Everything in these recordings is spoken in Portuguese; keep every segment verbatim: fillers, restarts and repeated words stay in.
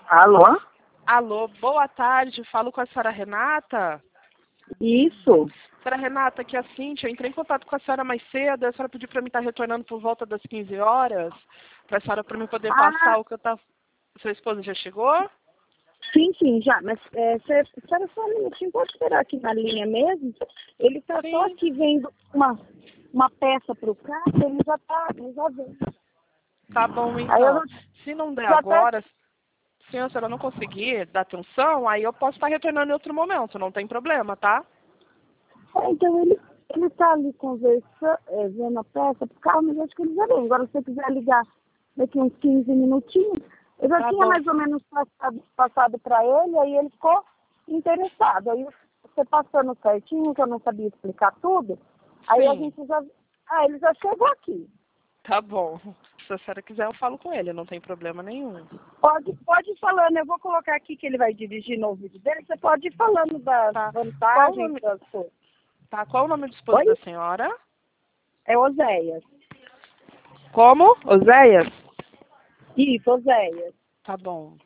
Alô? Alô, boa tarde, falo com a senhora Renata. Isso. Senhora Renata, aqui é a Cíntia, eu entrei em contato com a senhora mais cedo, a senhora pediu para mim estar retornando por volta das quinze horas, para a senhora para mim poder Ah. passar o que eu tava... Sua esposa já chegou? Sim, sim, já. Mas é, você, espera só um minutinho, pode esperar aqui na linha mesmo? Ele está Sim. só aqui vendo uma, uma peça para o carro, ele já está, ele já veio. Tá bom, Aí eu então. não- Se não der já tá, agora, se a senhora não conseguir dar atenção, aí eu posso estar retornando em outro momento, não tem problema, tá? é, então ele ele está ali conversando, é, vendo a peça para o carro, mas acho que ele já veio. Agora, se você quiser ligar daqui uns quinze minutinhos, eu já Tá tinha bom. mais ou menos passado, passado para ele, aí ele ficou interessado. Aí você passando certinho, que eu não sabia explicar tudo, aí a Sim. gente já... Ah, ele já chegou aqui. Tá bom. Se a senhora quiser, eu falo com ele, não tem problema nenhum. Pode, pode ir falando, eu vou colocar aqui que ele vai dirigir no vídeo dele, você pode ir falando das Tá. Qual o vantagens, nome, das coisas. tá? Qual o nome do esposo Oi? da senhora? É Oséias. Como? Oséias? Isso, Oséias. Tá bom.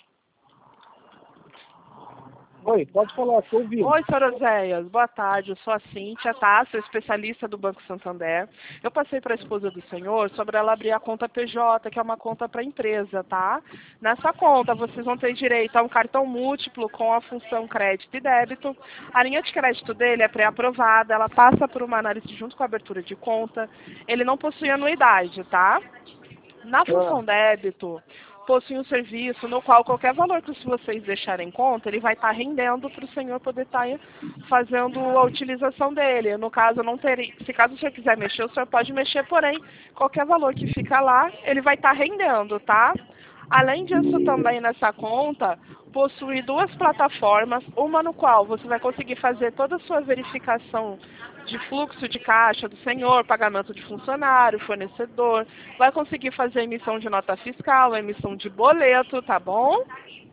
Oi, pode falar, estou ouvindo. Oi, senhora Oséias. Boa tarde. Eu sou a Cíntia, tá? Sou especialista do Banco Santander. Eu passei para a esposa do senhor sobre ela abrir a conta P J, que é uma conta para empresa, tá? Nessa conta, vocês vão ter direito a um cartão múltiplo com a função crédito e débito. A linha de crédito dele é pré-aprovada, ela passa por uma análise junto com a abertura de conta. Ele não possui anuidade, tá? Na função débito, possui um serviço no qual qualquer valor que vocês deixarem em conta, ele vai estar rendendo para o senhor poder estar fazendo a utilização dele. No caso, não teria, se caso o senhor quiser mexer, o senhor pode mexer, porém, qualquer valor que fica lá, ele vai estar rendendo, tá? Além disso, também nessa conta, possui duas plataformas, uma no qual você vai conseguir fazer toda a sua verificação de fluxo de caixa do senhor, pagamento de funcionário, fornecedor, vai conseguir fazer emissão de nota fiscal, emissão de boleto, tá bom?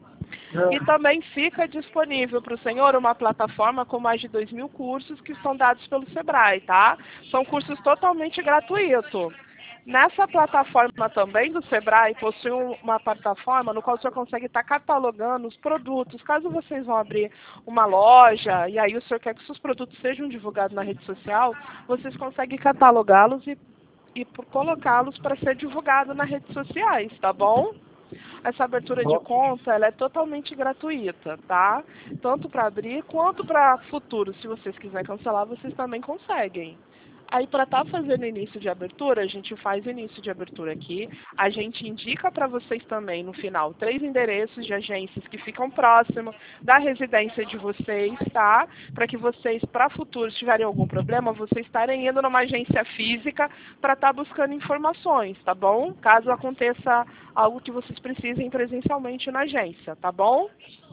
E também fica disponível para o senhor uma plataforma com mais de dois mil cursos que são dados pelo Sebrae, tá? São cursos totalmente gratuitos. Nessa plataforma também do Sebrae, possui uma plataforma no qual o senhor consegue estar catalogando os produtos. Caso vocês vão abrir uma loja e aí o senhor quer que seus produtos sejam divulgados na rede social, vocês conseguem catalogá-los e, e colocá-los para ser divulgado nas redes sociais, tá bom? Essa abertura de conta, ela é totalmente gratuita, tá? Tanto para abrir quanto para futuro. Se vocês quiserem cancelar, vocês também conseguem. Aí, para estar fazendo início de abertura, a gente faz início de abertura aqui. A gente indica para vocês também, no final, três endereços de agências que ficam próximo da residência de vocês, tá? Para que vocês, para futuro, se tiverem algum problema, vocês estarem indo numa agência física para estar buscando informações, tá bom? Caso aconteça algo que vocês precisem presencialmente na agência, tá bom?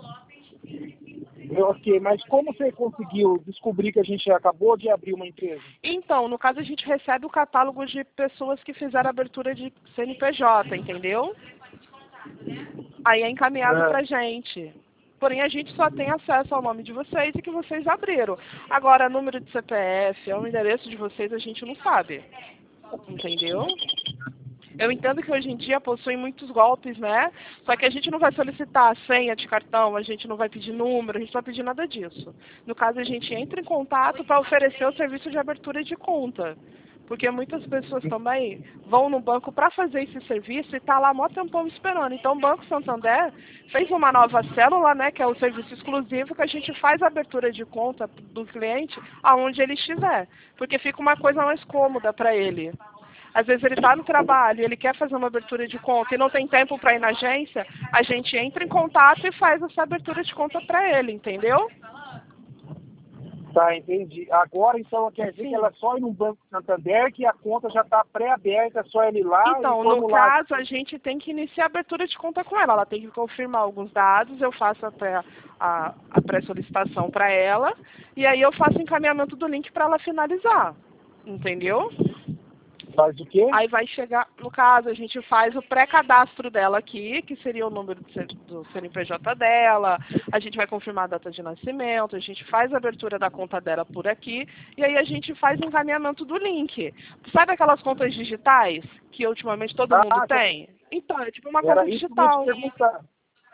Ok, mas como você conseguiu descobrir que a gente acabou de abrir uma empresa? Então, no caso, a gente recebe o catálogo de pessoas que fizeram a abertura de C N P J, entendeu? Aí é encaminhado É. pra gente. Porém, a gente só tem acesso ao nome de vocês e que vocês abriram. Agora, número de C P F, o endereço de vocês, a gente não sabe. Entendeu? Eu entendo que hoje em dia possuem muitos golpes, né? Só que a gente não vai solicitar senha de cartão, a gente não vai pedir número, a gente não vai pedir nada disso. No caso, a gente entra em contato para oferecer o serviço de abertura de conta. Porque muitas pessoas também vão no banco para fazer esse serviço e tá lá mó tempão esperando. Então, o Banco Santander fez uma nova célula, né, que é o serviço exclusivo, que a gente faz a abertura de conta do cliente aonde ele estiver. Porque fica uma coisa mais cômoda para ele. Às vezes ele está no trabalho, ele quer fazer uma abertura de conta e não tem tempo para ir na agência, a gente entra em contato e faz essa abertura de conta para ele, entendeu? Tá, entendi. Agora, então, quer dizer Sim. que ela é só ir no Banco Santander, que a conta já está pré-aberta, é só ele ir lá Então, e no formular. caso, a gente tem que iniciar a abertura de conta com ela. Ela tem que confirmar alguns dados, eu faço até a, a pré-solicitação para ela, e aí eu faço o encaminhamento do link para ela finalizar, entendeu? Faz o quê? Aí vai chegar, no caso, a gente faz o pré-cadastro dela aqui, que seria o número do C- do C N P J dela, a gente vai confirmar a data de nascimento, a gente faz a abertura da conta dela por aqui, e aí a gente faz o encaminhamento do link. Sabe aquelas contas digitais que ultimamente todo Ah, mundo já- tem? Então, é tipo uma Era conta isso que eu ia te digital. perguntar.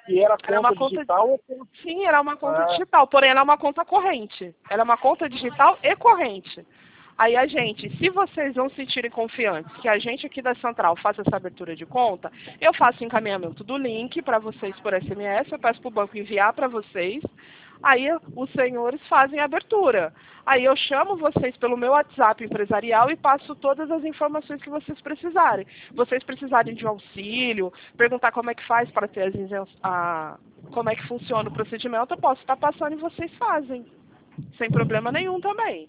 E era conta Era uma conta digital ou conta... Sim, ela é uma conta Ah. digital, porém ela é uma conta corrente. Ela é uma conta digital e corrente. Aí a gente, se vocês não se sentirem confiantes que a gente aqui da Central faça essa abertura de conta, eu faço encaminhamento do link para vocês por S M S, eu peço para o banco enviar para vocês, aí os senhores fazem a abertura. Aí eu chamo vocês pelo meu WhatsApp empresarial e passo todas as informações que vocês precisarem. Vocês precisarem de um auxílio, perguntar como é que faz para ter as isen- a, como é que funciona o procedimento, eu posso estar passando e vocês fazem. Sem problema nenhum também.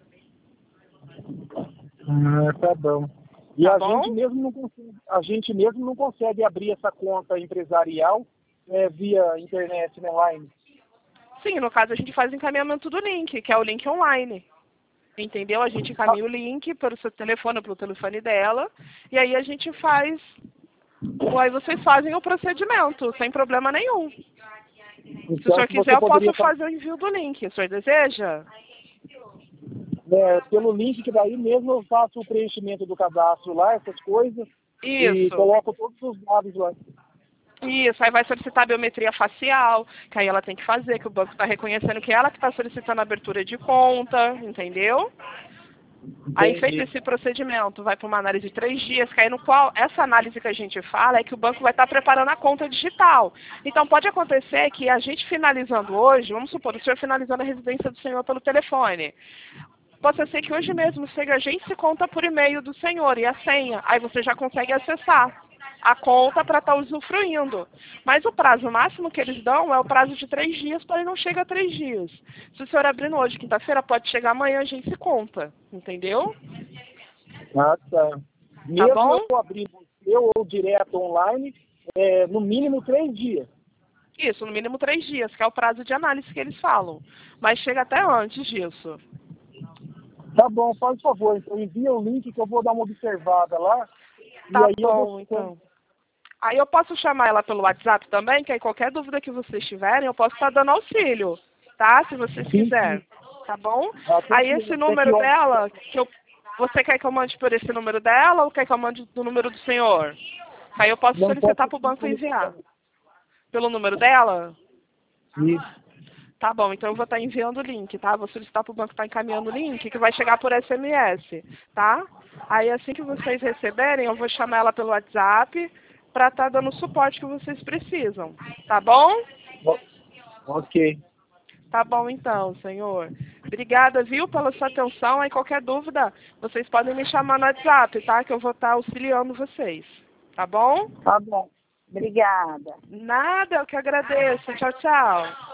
Ah, tá bom. E Tá a bom? gente mesmo não consegue, a gente mesmo não consegue abrir essa conta empresarial é, via internet, né, online. Sim, no caso a gente faz encaminhamento do link, que é o link online. Entendeu? A gente encaminha o link pelo seu telefone, pelo telefone dela, e aí a gente faz, ou aí vocês fazem o procedimento, sem problema nenhum. Então, Se o senhor se você quiser, eu posso poderia fa- fazer o envio do link. O senhor deseja? é, pelo link que daí mesmo eu faço o preenchimento do cadastro lá, essas coisas, e Isso. coloco todos os dados lá. Isso, aí vai solicitar a biometria facial, que aí ela tem que fazer, que o banco está reconhecendo que ela que está solicitando a abertura de conta, entendeu? Aí, Entendi. feito esse procedimento, vai para uma análise de três dias, que aí no qual essa análise que a gente fala é que o banco vai estar preparando a conta digital. Então, pode acontecer que a gente finalizando hoje, vamos supor, o senhor finalizando a residência do senhor pelo telefone, possa ser que hoje mesmo chegue a gente conta por e-mail do senhor e a senha, aí você já consegue acessar a conta para estar usufruindo. Mas o prazo máximo que eles dão é o prazo de três dias, porém não chega a três dias. Se o senhor abrindo hoje, quinta-feira, pode chegar amanhã, a gente se conta. Entendeu? Ah, tá. Mesmo bom? eu abrir eu ou direto online, é, no mínimo três dias. Isso, no mínimo três dias, que é o prazo de análise que eles falam. Mas chega até antes disso. Tá bom, faz favor, então envia o link que eu vou dar uma observada lá. Tá e aí eu bom, vou... então. Aí eu posso chamar ela pelo WhatsApp também, que aí qualquer dúvida que vocês tiverem, eu posso estar dando auxílio, tá? Se vocês Sim, quiserem, sim. tá bom? Ah, tem Aí que- esse tem número que- dela, que eu, você quer que eu mande por esse número dela ou quer que eu mande do número do senhor? Aí eu posso Não solicitar posso- para o banco enviar. Pelo número dela? Isso. Tá bom, então eu vou estar enviando o link, tá? Vou solicitar para o banco estar encaminhando o link, que vai chegar por S M S, tá? Aí assim que vocês receberem, eu vou chamar ela pelo WhatsApp para estar dando o suporte que vocês precisam, tá bom? O- Ok. Tá bom então, senhor. Obrigada, viu, pela sua atenção. Aí qualquer dúvida, vocês podem me chamar no WhatsApp, tá? Que eu vou estar auxiliando vocês, tá bom? Tá bom. Obrigada. Nada, eu que agradeço. Tchau, tchau.